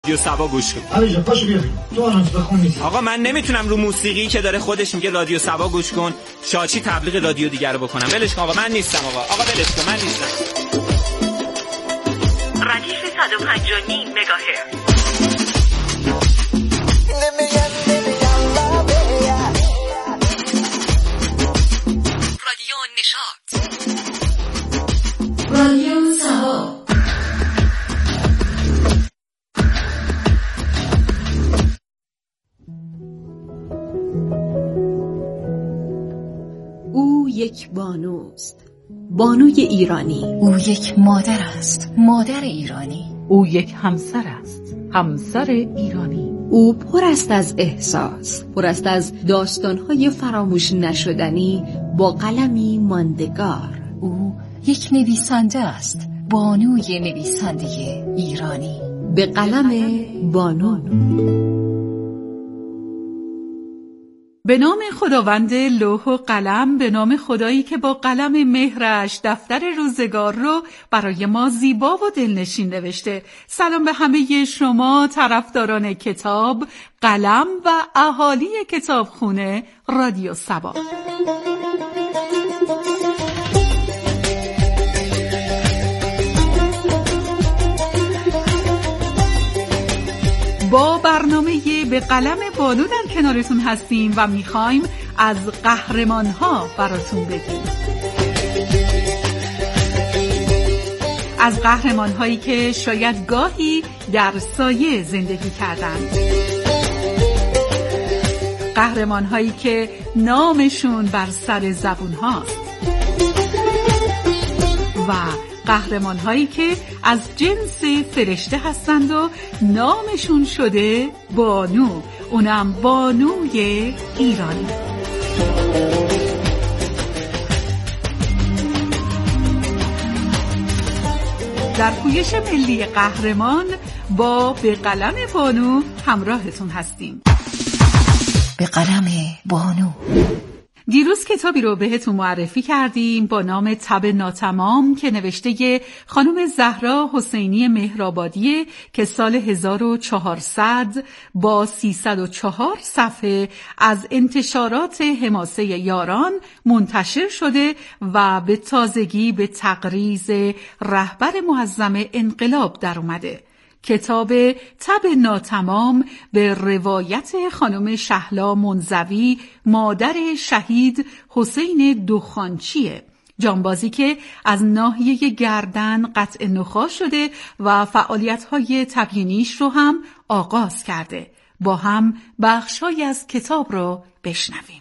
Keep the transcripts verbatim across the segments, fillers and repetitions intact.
رادیو سبا گوش کن. علی جان پاشو بیا تو آنونس بخون نیست. آقا من نمیتونم رو موسیقی که داره خودش میگه رادیو سبا گوش کن شاچی تبلیغ رادیو دیگر رو بکنم. ولش کن آقا، من نیستم آقا. آقا ولش کن، من نیستم. ردیف صد و پنجاه و نیم مگاهرتز. رادیو نشاط. رادیو سبا. او یک بانوست، بانوی ایرانی. او یک مادر است، مادر ایرانی. او یک همسر است، همسر ایرانی. او پر است از احساس، پر است از داستان‌های فراموش نشدنی با قلمی ماندگار. او یک نویسنده است، بانوی نویسنده ایرانی. به قلم بانو. به نام خداوند لوح و قلم، به نام خدایی که با قلم مهرش دفتر روزگار رو برای ما زیبا و دلنشین نوشته. سلام به همه شما طرفداران کتاب، قلم و اهالی کتابخونه رادیو سبا. با برنامه به قلم بانو در کنارتون هستیم و میخوایم از قهرمان‌ها براتون بگیم. از قهرمان‌هایی که شاید گاهی در سایه زندگی کردند. قهرمان‌هایی که نامشون بر سر زبون هاست. و قهرمان هایی که از جنس فرشته هستند و نامشون شده بانو، اونم بانوی ایرانی. در پویش ملی قهرمان با به قلم بانو همراهتون هستیم. به قلم بانو. دیروز کتابی رو بهتون معرفی کردیم با نام تب ناتمام که نوشته خانم زهرا حسینی مهرآبادی که سال هزار و چهارصد با سیصد و چهار صفحه از انتشارات حماسه یاران منتشر شده و به تازگی به تقریض رهبر معظم انقلاب در اومده. کتاب تب ناتمام به روایت خانم شهلا منزوی مادر شهید حسین دخانچیه، جانبازی که از ناحیه گردن قطع نخاع شده و فعالیت‌های تبیینیش رو هم آغاز کرده. با هم بخشایی از کتاب رو بشنویم.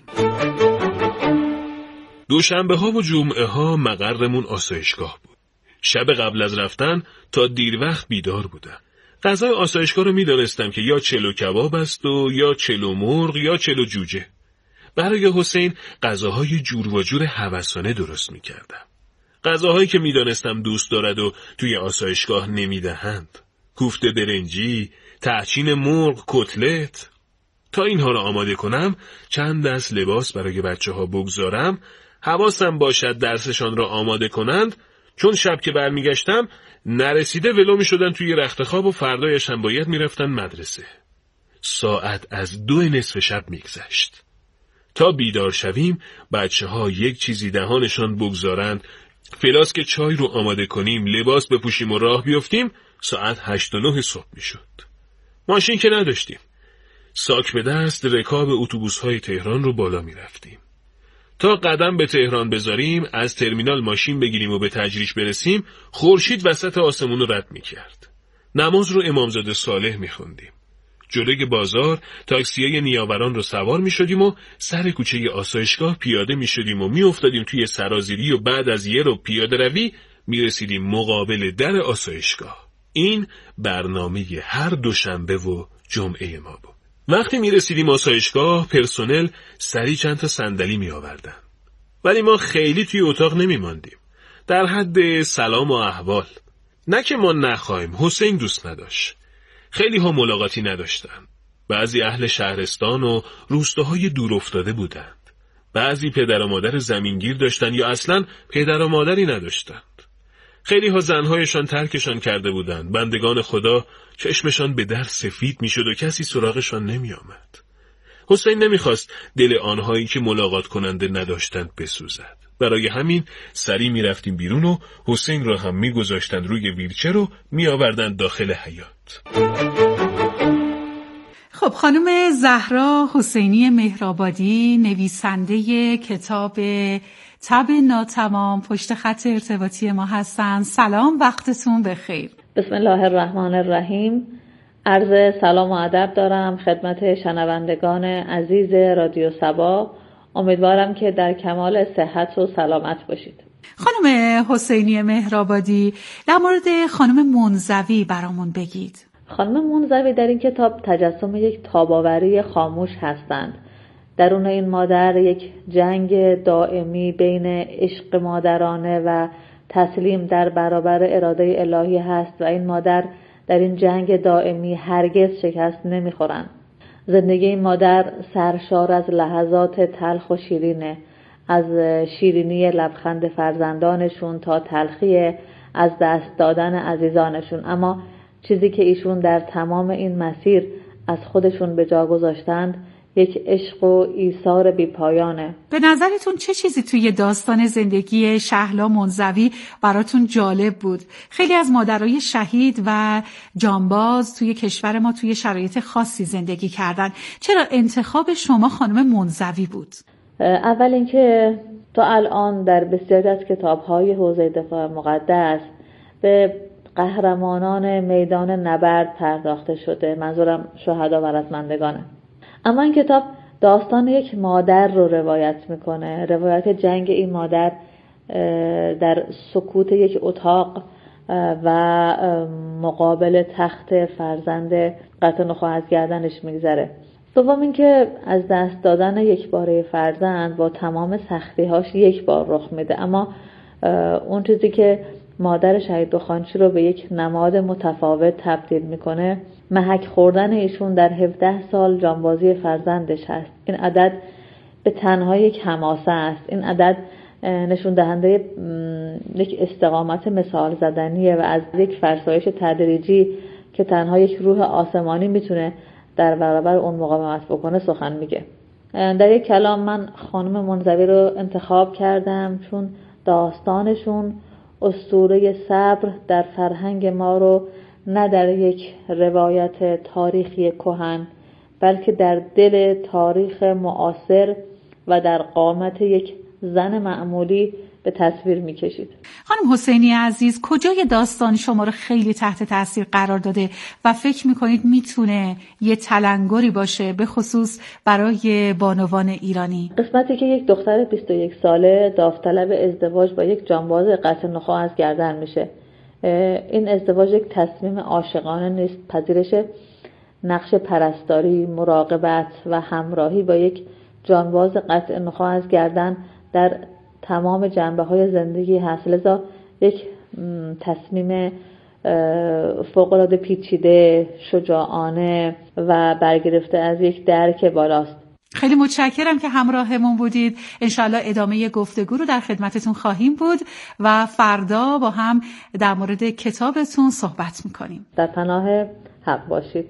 دوشنبه ها و جمعه ها مقرمون آسایشگاه بود. شب قبل از رفتن تا دیر وقت بیدار بودم. غذای آسایشگاه رو می‌دانستم که یا چلو کباب است و یا چلو مرغ یا چلو جوجه. برای حسین غذاهای جور و جور هوسانه درست می‌کردم. غذاهایی که می‌دانستم دوست دارد و توی آسایشگاه نمی‌دهند. کوفته برنجی، تهچین مرغ، کتلت. تا اینها را آماده کنم، چند دست لباس برای بچه‌ها بگذارم، حواسم باشد درسشان را آماده کنند، چون شب که برمیگشتم نرسیده ولو می شدن توی رخت خواب و فردایش هم باید می رفتن مدرسه. ساعت از دو نصف شب می گذشت. تا بیدار شویم بچه ها یک چیزی دهانشان بگذارند، فلاسک چای رو آماده کنیم، لباس بپوشیم و راه بیفتیم، ساعت هشت و نه صبح می شد. ماشین که نداشتیم. ساک به دست رکاب اتوبوس های تهران رو بالا می رفتیم. تا قدم به تهران بذاریم، از ترمینال ماشین بگیریم و به تجریش برسیم، خورشید وسط آسمون رو رد می‌کرد. نماز رو امامزاده صالح می‌خوندیم. جلوی بازار تاکسی‌های نیاوران رو سوار می‌شدیم و سر کوچه آسایشگاه پیاده می‌شدیم و می‌افتادیم توی سرازیری و بعد از یه رو پیاده روی می‌رسیدیم مقابل در آسایشگاه. این برنامه هر دوشنبه و جمعه ما بود. وقتی می رسیدیم آسایشگاه، پرسنل سری چند تا صندلی می آوردن. ولی ما خیلی توی اتاق نمی ماندیم. در حد سلام و احوال. نه که ما نخواهیم، حسین دوست نداشت. خیلی ها ملاقاتی نداشتن. بعضی اهل شهرستان و روستاهای دور افتاده بودند. بعضی پدر و مادر زمینگیر داشتن یا اصلاً پدر و مادری نداشتند. خیلی ها زنهایشان ترکشان کرده بودند. بندگان خدا چشمشان به در سفید میشد و کسی سراغشان نمی آمد. حسین نمیخواست دل آنهایی که ملاقات کننده نداشتند بسوزد. برای همین سری میرفتیم بیرون و حسین را هم میگذاشتند روی ویلچر و میآوردند داخل حیاط. خب خانم زهرا حسینی مهرآبادی، نویسنده کتاب تب ناتمام، پشت خط ارتباطی ما هستن. سلام، وقتتون بخیر. بسم الله الرحمن الرحیم. عرض سلام و ادب دارم خدمت شنوندگان عزیز رادیو صبا. امیدوارم که در کمال صحت و سلامت باشید. خانم حسینی مهرآبادی، در مورد خانم منزوی برامون بگید. خانم منزوی در این کتاب تجسم یک تاباوری خاموش هستند. درون این مادر یک جنگ دائمی بین عشق مادرانه و تسلیم در برابر اراده الهی هست و این مادر در این جنگ دائمی هرگز شکست نمیخورند. زندگی این مادر سرشار از لحظات تلخ و شیرینه، از شیرینی لبخند فرزندانشون تا تلخی از دست دادن عزیزانشون. اما چیزی که ایشون در تمام این مسیر از خودشون به جا گذاشتند یک عشق و ایثار بی‌پایانه. به نظرتون چه چیزی توی داستان زندگی شهلا منزوی براتون جالب بود؟ خیلی از مادرای شهید و جانباز توی کشور ما توی شرایط خاصی زندگی کردن. چرا انتخاب شما خانم منزوی بود؟ اول اینکه تا الان در بسیاری از کتاب‌های حوزه دفاع مقدس به قهرمانان میدان نبرد پرداخته شده، منظورم شهدا و رزمندگانه. اما این کتاب داستان یک مادر رو روایت میکنه، روایت جنگ این مادر در سکوت یک اتاق و مقابل تخت فرزند قطع نخواه از گردنش میگذره. دوم اینکه از دست دادن یک باره فرزند با تمام سختی‌هاش یک بار رخ میده، اما اون چیزی که مادر شهید دخانچی رو به یک نماد متفاوت تبدیل میکنه محک خوردن ایشون در هفده سال جانبازی فرزندش هست. این عدد به تنها یک حماسه است. این عدد نشون دهنده یک استقامت مثال زدنیه و از یک فرسایش تدریجی که تنها یک روح آسمانی میتونه در برابر اون مقاومت بکنه سخن میگه. در یک کلام من خانم منزوی رو انتخاب کردم چون داستانشون اسطوره صبر در فرهنگ ما رو نه در یک روایت تاریخی کهن بلکه در دل تاریخ معاصر و در قامت یک زن معمولی به تصویر می‌کشید. خانم حسینی عزیز، کجای داستان شما رو خیلی تحت تاثیر قرار داده و فکر می‌کنید میتونه یه تلنگری باشه به خصوص برای بانوان ایرانی؟ قسمتی که یک دختر بیست و یک ساله داوطلب ازدواج با یک جانباز قطع نخواه از گردن میشه. این ازدواج یک تصمیم عاشقانه نیست، پذیرش نقش پرستاری، مراقبت و همراهی با یک جانباز قطع نخواه از گردن در تمام جنبه‌های زندگی هست. لذا یک تصمیم فوق‌العاده پیچیده، شجاعانه و برگرفته از یک درک بالاست. خیلی متشکرم که همراهمون بودید. انشالله ادامه گفتگو رو در خدمتتون خواهیم بود و فردا با هم در مورد کتابتون صحبت میکنیم. در پناه حق باشید.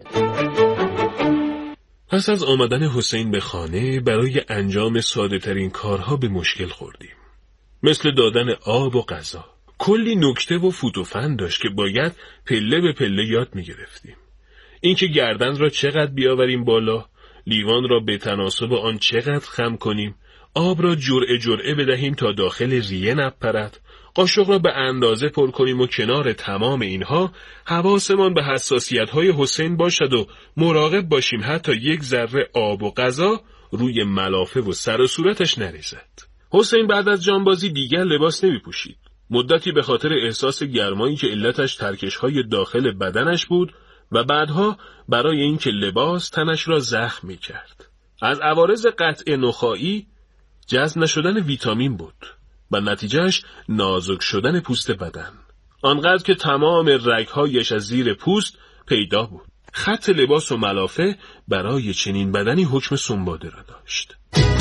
پس از آمدن حسین به خانه برای انجام ساده ترین کارها به مشکل خوردیم. مثل دادن آب و غذا. کلی نکته و فوت و فن داشت که باید پله به پله یاد میگرفتیم. اینکه گردن را چقدر بیاوریم بالا، لیوان را به تناسب آن چقدر خم کنیم، آب را جرعه جرعه بدهیم تا داخل ریه نپرد، قاشق را به اندازه پر کنیم و کنار تمام اینها حواسمان به حساسیت‌های حسین باشد و مراقب باشیم حتی یک ذره آب و غذا روی ملافه و سر و صورتش نریزد. حسین بعد از جانبازی دیگر لباس نمی پوشید. مدتی به خاطر احساس گرمایی که علتش ترکش‌های داخل بدنش بود و بعدها برای اینکه لباس تنش را زخم می کرد. از عوارض قطع نخاعی جذب نشدن ویتامین بود و نتیجهش نازک شدن پوست بدن. آنقدر که تمام رگ‌هایش از زیر پوست پیدا بود. خط لباس و ملافه برای چنین بدنی حکم سنباده را داشت.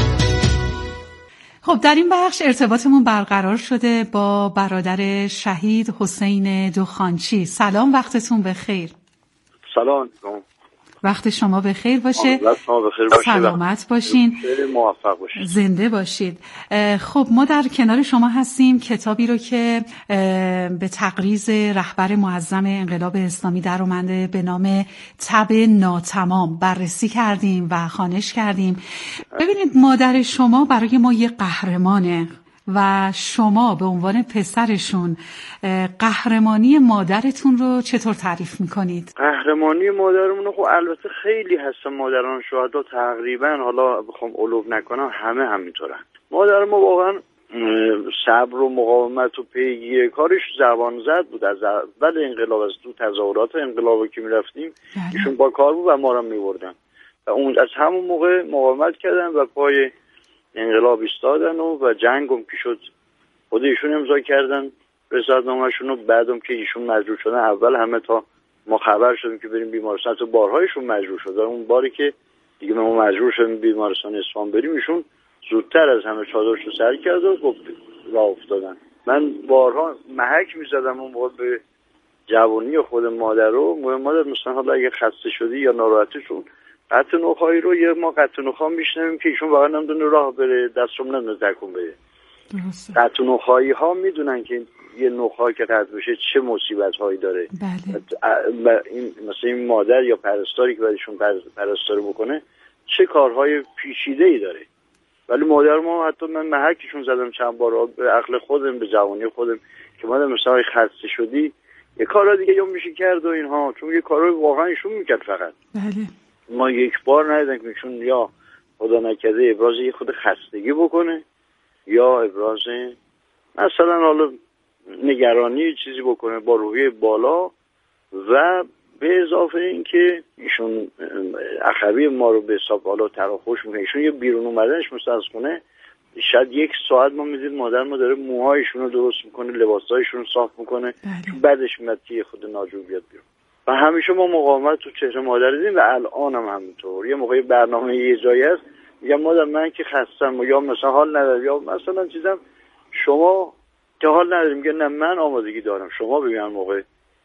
خب در این بخش ارتباطمون برقرار شده با برادر شهید حسین دخانچی. سلام، وقتتون بخیر. سلام. وقت شما بخیر باشه. شما بخیر باشه. سلامت باشین. خیلی موفق باشید. زنده باشید. خب ما در کنار شما هستیم، کتابی رو که به تقریض رهبر معظم انقلاب اسلامی در اومده به نام تب ناتمام بررسی کردیم و خوانش کردیم. ببینید مادر شما برای ما یه قهرمانه و شما به عنوان پسرشون قهرمانی مادرتون رو چطور تعریف میکنید؟ قهرمانی مادرمون خب البته خیلی هستن، مادران شهدا تقریبا، حالا بخوام علو نکنم، همه همینطورن. مادر ما واقعا صبر و مقاومت و پیگیری کارش زبان زد بود. از اول انقلاب، از تو تظاهرات انقلابی که میرفتیم ایشون با کار بود و ما رو میبردن و اون از همون موقع مقاومت کردن و پای انقلاب ایستادن و, و جنگ هم که شد خود ایشون امضا کردن رضایت‌نامه‌شون رو. بعدم که ایشون مجبور شدن، اول همه تا ما خبر شدیم که بریم بیمارستان، تو بارهایشون مجبور شدن. اون باری که دیگه ما مجبور شدیم بیمارستان اصفهان بریم، ایشون زودتر از همه چادرش رو سر کرد و گفت راه افتادن. من بارها محک می‌زدم اون موقع به جوانی خود مادر رو، مادر مثلا حالا اگه خسته شدی یا ناراحتشون قطع نخایی رو، یه ما قطع نخا میشنویم که ایشون واقعا نمیدونه راه بره، دستشون نمیدونه تکون بده. قطع نخایی ها میدونن که یه نخا که قطع بشه چه مصیبت هایی داره. بله. این مثلا این مادر یا پرستاری که برایشون پرستاری بکنه چه کارهای پیچیده ای داره. ولی مادر ما، حتی من محکشون زدم چند بار به عقل خودم، به جوانی خودم، که مادر مثلا خسته شدی یه کارا دیگه یا میشه کرد و اینها، چون یه کارهای واقعا ایشون میکرد فقط. بله. ما یک بار ندیدن که ایشون یا خدا نکرده ابراز یه خود خستگی بکنه یا ابراز مثلا حالا نگرانی چیزی بکنه با روحیه بالا. و به اضافه این که ایشون عصبی ما رو به حساب حالا تراخوش میکنه. ایشون یه بیرون اومدنش مثلا از خونه شاید یک ساعت ما میدید مادر ما داره موهایشون رو درست میکنه، لباسایشون رو صاف میکنه، چون بعدش میاد که خود ناجور بیاد بیرون. و همیشه ما مقاومت تو چهره مادر دیدیم و الان هم همینطور. یه موقعی برنامه یه جایی هست میگم مادر من که خستم یا مثلا حال ندارم یا مثلا چیزم، شما که حال نداریم، میگه نه من آمادگی دارم. شما ببینن موقع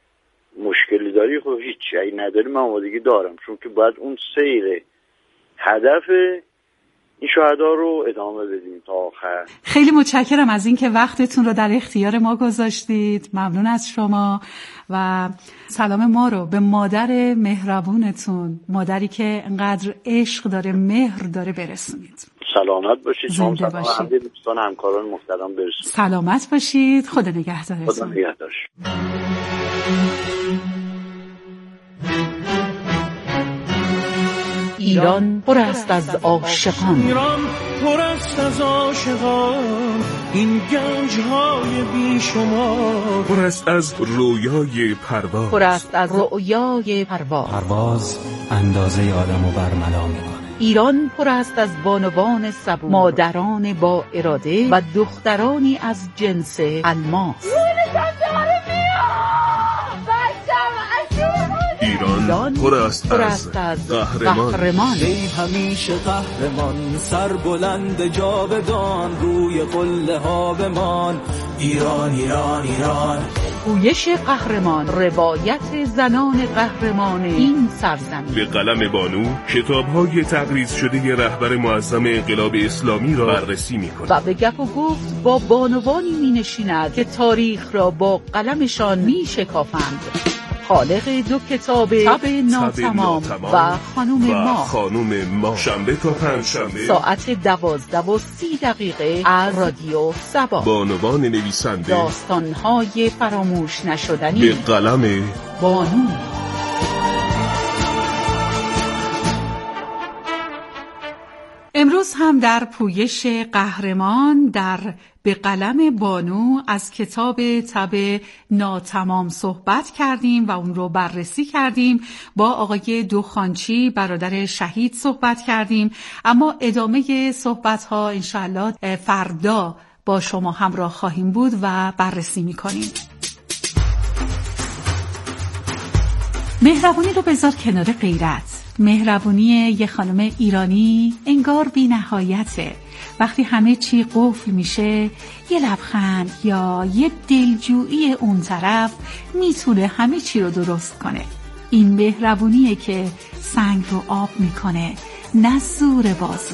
مشکلی داری، خب هیچ ای نداری، من آمادگی دارم، چون که باید اون سیر هدف این شهدا رو ادامه بدیم تا آخر. خیلی متشکرم از اینکه وقتتون رو در اختیار ما گذاشتید. ممنون از شما و سلام ما رو به مادر مهربونتون، مادری که انقدر عشق داره، مهر داره، برسونید. سلامت باشید. زنده سلام باشید. همه دوستان همکاران محترم برسونید. سلامت باشید. خدا نگهدارتون. خدا نگهدار. ایران پر است از عاشقان. ایران پر است از عاشقان، این گنج‌های بیشمار. پر است از رویای پرواز. پر است از رویای پرواز. پرواز اندازه آدمو برملا میکنه. ایران پر است از بانوان صبور، مادران با اراده و دخترانی از جنس الماس. ایران پر است از قهرمان. ای همیشه قهرمان، سر بلند جاودان، روی قله ها بمان. ایران ایران ایران. گویش قهرمان، روایت زنان قهرمان این سرزمین. به قلم بانو کتاب‌های تقریض شده رهبر معظم انقلاب اسلامی را بررسی می‌کند و به گپ و گفت با بانوانی می‌نشیند که تاریخ را با قلمشان می‌شکافند. خالق دو کتاب تب ناتمام و خانوم ما. خانوم ما شنبه تا پنج شنبه ساعت دوازده و سی دقیقه از رادیو سبا. بانوان نویسنده، داستان‌های فراموش نشدنی به قلم بانو. امروز هم در پویش قهرمان در به قلم بانو از کتاب تب ناتمام صحبت کردیم و اون رو بررسی کردیم. با آقای دخانچی برادر شهید صحبت کردیم، اما ادامه صحبت ها انشاءالله فردا با شما همراه خواهیم بود و بررسی میکنیم. مهربونی رو بذار کنار غیرت. مهربونی یه خانم ایرانی انگار بی نهایته. وقتی همه چی قفل میشه، یه لبخند یا یه دلجویی اون طرف میتونه همه چی رو درست کنه. این مهربونیه که سنگ رو آب میکنه، نه زور بازو.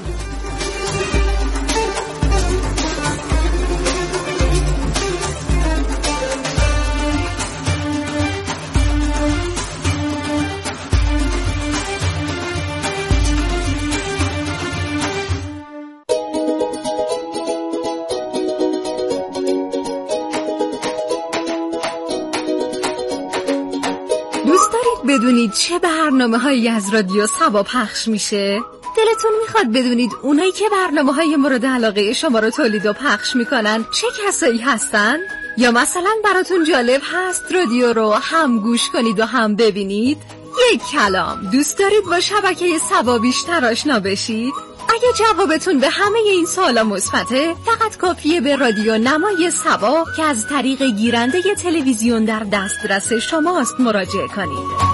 بدونید چه برنامه هایی از رادیو صبا پخش میشه؟ دلتون میخواد بدونید اونایی که برنامه های مورد علاقه شما رو تولید و پخش میکنن چه کسایی هستن؟ یا مثلا براتون جالب هست رادیو رو هم گوش کنید و هم ببینید؟ یک کلام، دوست دارید با شبکه صبا بیشتر آشنا بشید؟ اگه جوابتون به همه این سوالا مثبته، فقط کافیه به رادیو نمای صبا که از طریق گیرنده تلویزیون در دسترس شماست مراجعه کنید.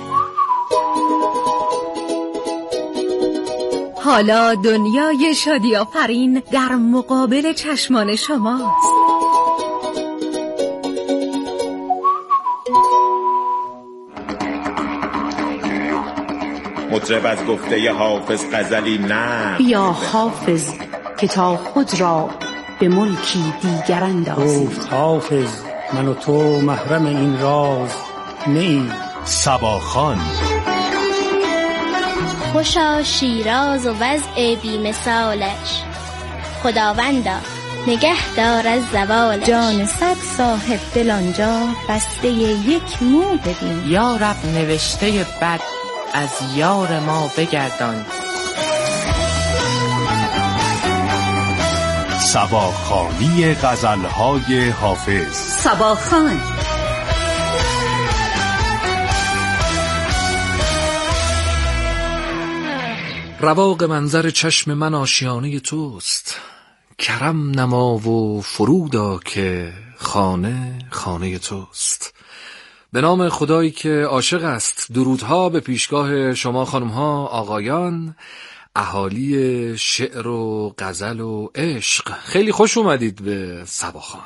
حالا دنیای شادی آفرین در مقابل چشمان شماست. مطرب از گفته حافظ غزلی نه بیا حافظ که تا خود را به ملکی دیگر اندازی. گفت حافظ من و تو محرم این راز نیست. صباخان خوشا شیراز و وضع بی مثالش، خداوندا نگه دار از زوالش. جان صد صاحب دل آنجا بسته یک مو ببین. یا رب نوشته بد از یار ما بگردان. صباخوانی غزل‌های حافظ. صباخوان. رواق منظر چشم من آشیانه توست، کرم نما و فرودا که خانه خانه توست. به نام خدایی که عاشق است، درودها به پیشگاه شما خانمها، آقایان، اهالی شعر و غزل و عشق. خیلی خوش اومدید به صباخوان.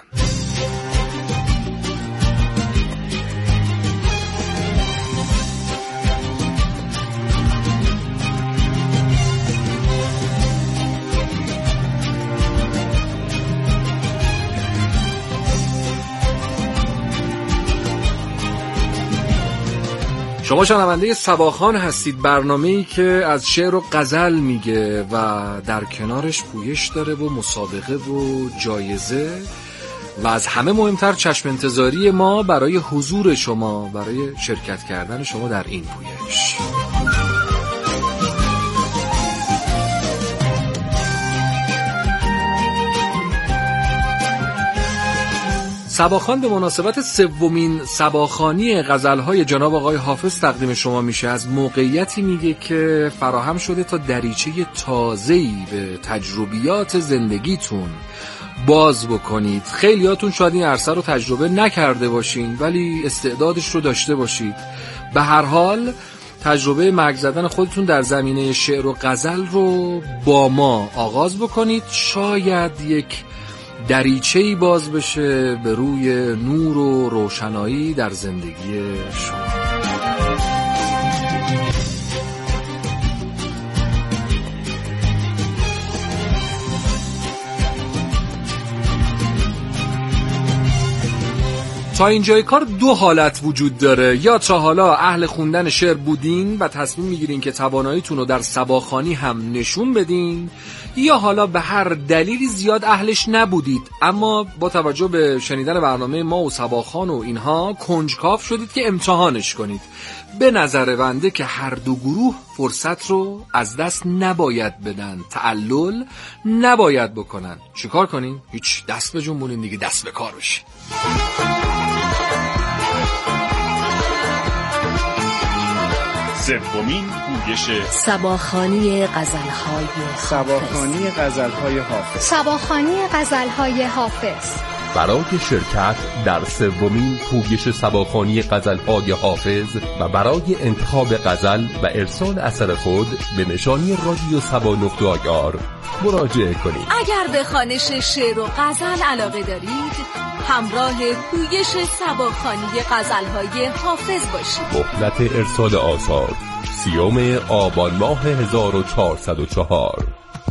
شما شنونده صباخوان هستید، برنامه‌ای که از شعر و غزل میگه و در کنارش پویش داره و مسابقه و جایزه و از همه مهمتر چشم انتظاری ما برای حضور شما، برای شرکت کردن شما در این پویش. صباخوان به مناسبت سومین صباخوانی غزل‌های جناب آقای حافظ تقدیم شما میشه. از موقعیتی میگه که فراهم شده تا دریچه تازه‌ای به تجربیات زندگیتون باز بکنید. خیلیاتون شاید این عرصه رو تجربه نکرده باشین ولی استعدادش رو داشته باشید. به هر حال تجربه مرگ زدن خودتون در زمینه شعر و غزل رو با ما آغاز بکنید. شاید یک دریچه‌ای باز بشه به روی نور و روشنایی در زندگی شما. تا اینجای کار دو حالت وجود داره. یا تا حالا اهل خوندن شعر بودین و تصمیم میگیرین که تواناییتون رو در صباخوانی هم نشون بدین، یا حالا به هر دلیلی زیاد اهلش نبودید اما با توجه به شنیدن برنامه ما و صباخوان و اینها کنجکاو شدید که امتحانش کنید. به نظر بنده که هر دو گروه فرصت رو از دست نباید بدن، تعلل نباید بکنن. چیکار کنین؟ هیچ، دست به جنبونین دیگه، دست به کار بشین. سومین پویش صباخوانی غزل‌های صباخوانی غزل‌های حافظ. صباخوانی غزل‌های حافظ. برای شرکت در سومین پویش صباخوانی غزل‌های حافظ و برای انتخاب غزل و ارسال اثر خود به نشانی رادیو صبا نقطه آی آر مراجعه کنید. اگر به خوانش شعر و غزل علاقه دارید، همراه پویش سباخانی غزل‌های حافظ باشید. مهلت ارسال آثار سیوم آبان ماه هزار و چهارصد و چهار.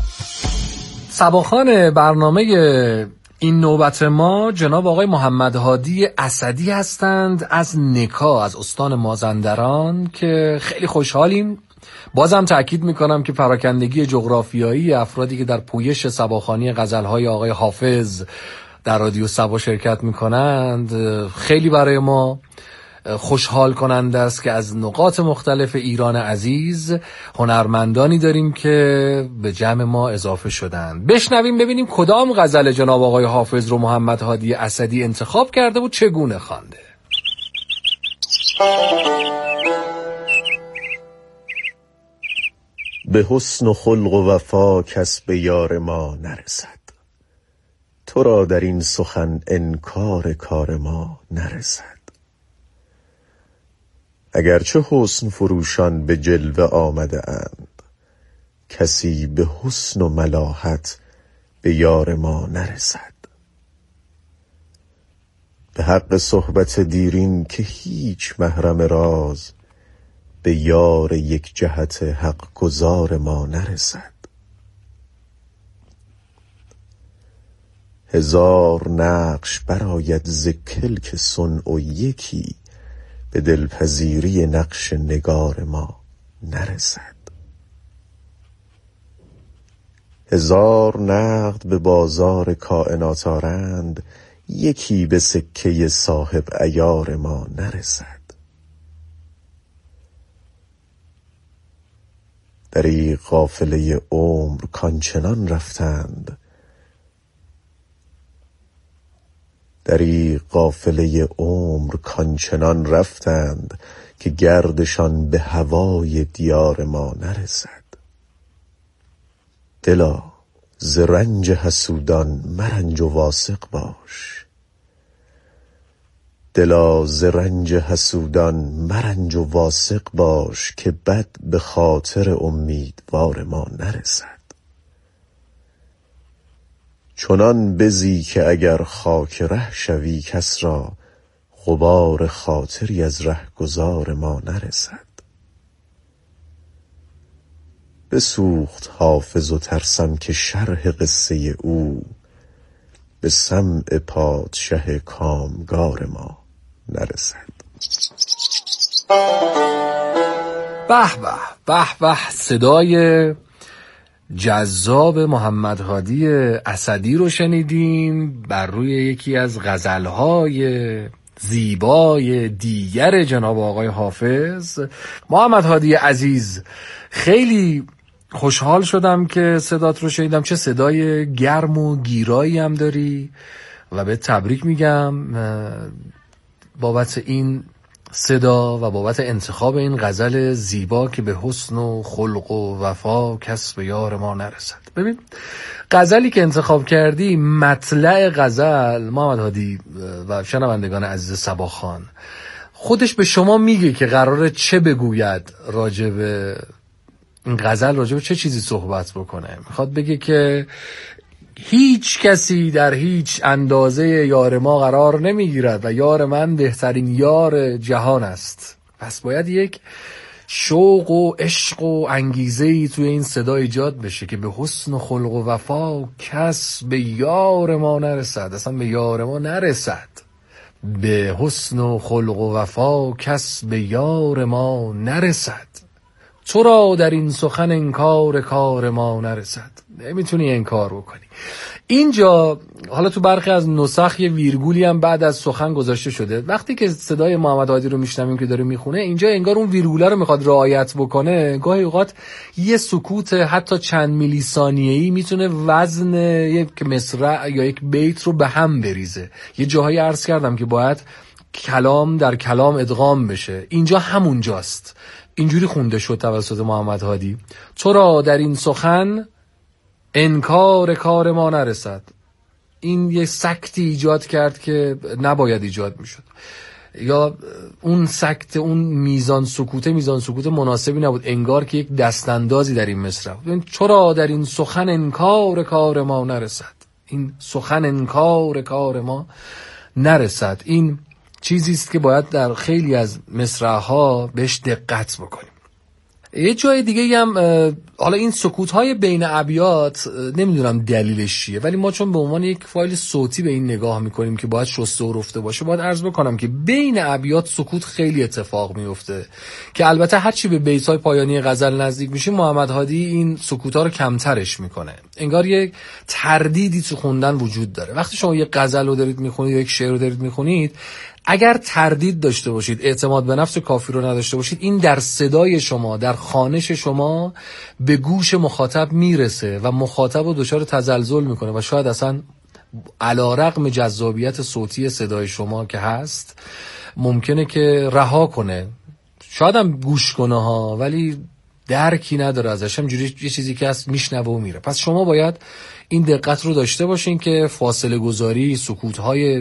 سباخان برنامه این نوبت ما جناب آقای محمد هادی اسدی هستند از نکا، از استان مازندران، که خیلی خوشحالیم. بازم تأکید میکنم که پراکندگی جغرافیایی افرادی که در پویش سباخانی غزلهای آقای حافظ در رادیو سبا شرکت میکنند خیلی برای ما خوشحال کننده است که از نقاط مختلف ایران عزیز هنرمندانی داریم که به جمع ما اضافه شدند. بشنویم ببینیم کدام غزل جناب آقای حافظ رو محمد هادی اسدی انتخاب کرده و چگونه خوانده. به حسن و خلق و وفا کس به یار ما نرسد، تو را در این سخن انکار کار ما نرسد. اگرچه حسن فروشان به جلوه آمده اند، کسی به حسن و ملاحت به یار ما نرسد. به حق صحبت دیرین که هیچ محرم راز، به یار یک جهت حق گزار ما نرسد. هزار نقش برآید ز کلک صنع و یکی، به دلپذیری نقش نگار ما نرسد. هزار نقد به بازار کائنات آرند، یکی به سکه صاحب عیار ما نرسد. در این قافله عمر کانچنان رفتند، در این قافله عمر کانچنان رفتند، که گردشان به هوای دیار ما نرسد. دلا ز رنج حسودان مرنج و واثق باش، دلا ز رنج حسودان مرنج و واثق باش، که بد به خاطر امیدوار ما نرسد. چنان بزی که اگر خاک ره شوی کس را، غبار خاطری از رهگذار ما نرسد. بسوخت حافظ و ترسم که شرح قصه او، به سمع پادشه کامگار ما نرسد. به به به به، صدای جذاب محمد هادی اسدی رو شنیدیم بر روی یکی از غزلهای زیبای دیگر جناب آقای حافظ. محمد هادی عزیز، خیلی خوشحال شدم که صدات رو شنیدم. چه صدای گرم و گیرایی هم داری و به تبریک میگم بابت این صدا و بابت انتخاب این غزل زیبا که به حسن و خلق و وفا کس به یار ما نرسد. ببین غزلی که انتخاب کردی، مطلع غزل محمد هادی و شنوندگان عزیز سباخان، خودش به شما میگه که قراره چه بگوید راجع به این غزل، راجع به چه چیزی صحبت بکنه. میخواد بگه که هیچ کسی در هیچ اندازه یار ما قرار نمیگیرد و یار من بهترین یار جهان است. پس باید یک شوق و عشق و انگیزه‌ای توی این صدا ایجاد بشه که به حسن و خلق و وفا کس به یار ما نرسد. اصلا به یار ما نرسد. به حسن و خلق و وفا کس به یار ما نرسد. تو را در این سخن انکار کار ما نرسد. نمیتونی انکار بکنی. اینجا حالا تو برخی از نسخ یه ویرگولی هم بعد از سخن گذاشته شده. وقتی که صدای محمد هادی رو میشنویم که داره میخونه، اینجا انگار اون ویرگوله رو میخواد رعایت بکنه. گاهی اوقات یه سکوت حتی چند میلی ثانیه‌ای میتونه وزن یک مصرع یا یک بیت رو به هم بریزه. یه جاهایی عرض کردم که باید کلام در کلام ادغام بشه. اینجا همونجاست. اینجوری خونده شد توسط محمد هادی. تو را در این سخن انکار کار ما نرسد. این یه سکتی ایجاد کرد که نباید ایجاد میشد، یا اون سکت، اون میزان سکوته میزان سکوت مناسبی نبود. انگار که یک دستاندازی در این مصرع بود. تو را در این سخن انکار کار ما نرسد. این سخن انکار کار ما نرسد. این چیزی است که باید در خیلی از مصرع‌ها بهش دقت بکنیم. یه جای دیگه هم حالا این سکوت‌های بین ابیات نمیدونم دلیلش چیه، ولی ما چون به عنوان یک فایل صوتی به این نگاه میکنیم که باید شسته و رفته باشه، باید عرض بکنم که بین ابیات سکوت خیلی اتفاق میفته که البته هرچی به بیت‌های پایانی غزل نزدیک میشه محمد هادی این سکوت‌ها رو کمترش میکنه. انگار یک تردیدی تو خوندن وجود داره. وقتی شما یک غزل رو دارید میخونید یا یک شعر رو دارید میخونید، اگر تردید داشته باشید، اعتماد به نفس کافی رو نداشته باشید، این در صدای شما، در خوانش شما به گوش مخاطب میرسه و مخاطب رو دچار تزلزل میکنه و شاید اصلا علیرغم جذابیت صوتی صدای شما که هست ممکنه که رها کنه، شاید هم گوش کنه ها، ولی درکی نداره ازش، همجوری یه چیزی که هست میشنوه و میره. پس شما باید این دقت رو داشته باشین که فاصله گذاری، سکوت‌های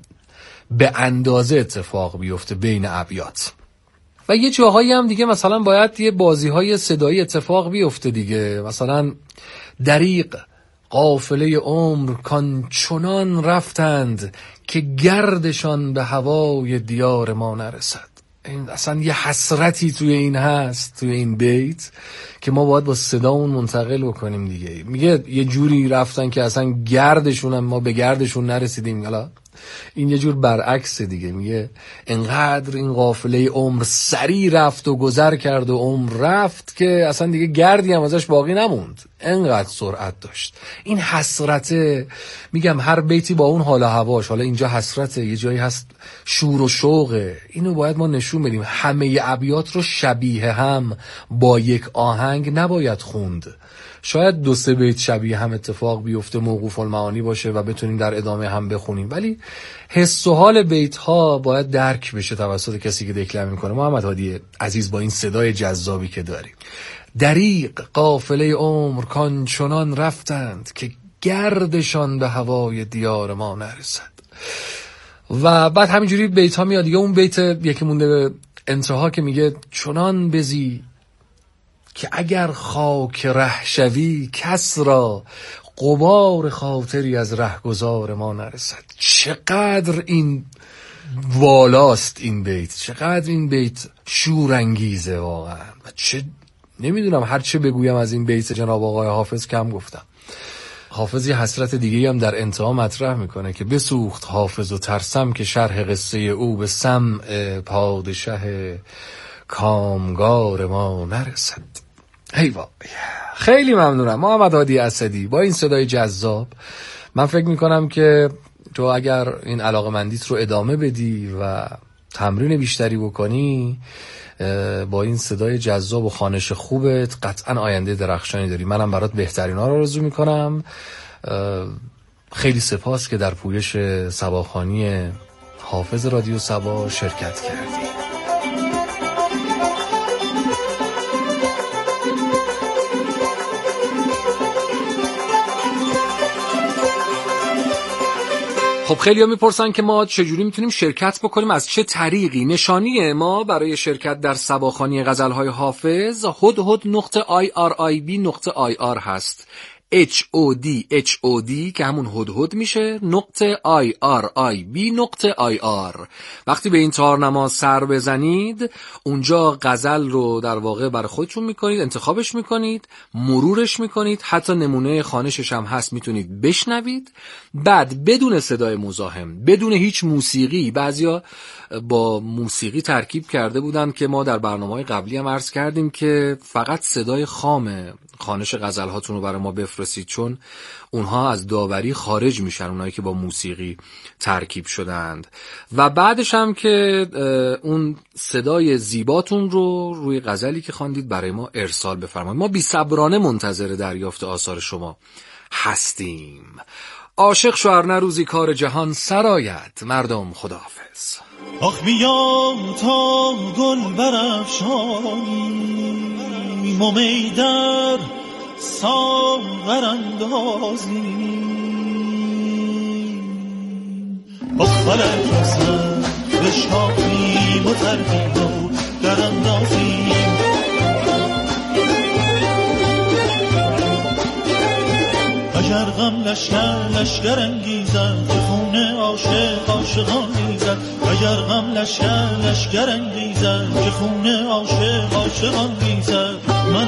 به اندازه اتفاق بیفته بین ابیات. و یه جاهایی هم دیگه مثلا باید یه بازی‌های صدایی اتفاق بیفته دیگه، مثلا دریغ قافله عمر کان چنان رفتند که گردشان به هوای دیار ما نرسد. این اصلا یه حسرتی توی این هست، توی این بیت که ما باید با صدامون منتقل بکنیم دیگه. میگه یه جوری رفتن که اصلا گردشون هم ما به گردشون نرسیدیم. حالا این یه جور برعکس دیگه، میگه انقدر این قافله عمر سری رفت و گذر کرد و عمر رفت که اصلا دیگه گردی هم ازش باقی نموند، انقدر سرعت داشت. این حسرته، میگم هر بیتی با اون حال و هواش. حالا اینجا حسرته، یه جایی هست شور و شوقه. اینو باید ما نشون بدیم. همه ابیات رو شبیه هم با یک آهنگ نباید خوند. شاید دو سه بیت شبیه هم اتفاق بیفته، موقوف المعانی باشه و بتونیم در ادامه هم بخونیم، ولی حس و حال بیت ها باید درک بشه توسط کسی که دکلمه میکنه. محمد هادی عزیز با این صدای جذابی که داری، دریغ قافله عمر کان چنان رفتند که گردشان به هوای دیار ما نرسد. و بعد همینجوری بیت ها میاد دیگه. اون بیت یکی مونده به انتها که میگه چنان بزی که اگر خاک ره شوی کس را غبار خاطری از رهگذار ما نرسد. چقدر این والاست این بیت، چقدر این بیت شورانگیزه واقعا. و چه نمیدونم هر چه بگویم از این بیت جناب آقای حافظ کم گفتم. حافظ یه حسرت دیگه هم در انتها مطرح میکنه که بسوخت حافظ و ترسم که شرح قصه او به سمع پادشه کامگار ما نرسد. هی وای، خیلی ممنونم محمد هادی اسدی با این صدای جذاب. من فکر میکنم که تو اگر این علاقمندیت رو ادامه بدی و تمرین بیشتری بکنی با این صدای جذاب و خوانش خوبت قطعا آینده درخشانی داری. منم برات بهترین ها رو آرزو میکنم. خیلی سپاس که در پویش صباخوانی حافظ رادیو صبا شرکت کردی. خب خیلی ها میپرسن که ما چجوری میتونیم شرکت بکنیم، از چه طریقی. نشانی ما برای شرکت در صباخوانی غزلهای حافظ هدهد نقطه آی آر آی بی نقطه آی آر هست. اچ او دی اچ او دی که همون هدهد میشه نقطه آی آر آی بی نقطه آی آر. وقتی به این تارنما سر بزنید اونجا غزل رو در واقع برای خودتون میکنید، انتخابش میکنید، مرورش میکنید، حتی نمونه خوانشش هم هست میتونید بشنوید. بعد بدون صدای مزاحم، بدون هیچ موسیقی، بعضیا با موسیقی ترکیب کرده بودن که ما در برنامه‌های قبلی هم عرض کردیم که فقط صدای خام خوانش غزل هاتون رو برای ما بفرستید، چون اونها از داوری خارج میشن، اونایی که با موسیقی ترکیب شدند. و بعدش هم که اون صدای زیباتون رو روی غزلی که خواندید برای ما ارسال بفرمایید. ما بی‌صبرانه منتظر دریافت آثار شما هستیم. عاشق شو نه روزی کار جهان سرآید، مردم خداحافظ. آخ بیا تا گل برافشانی، مومی در ساغر اندازی، با فلک سر بشکافیم و ترکیم و در اندازیم. اگر اگر غم لشکر لشکر انگیزد که خون عاشق عاشقان ریزد اگر غم لشکر لشکر انگیزد که خون عاشق عاشقان ریزد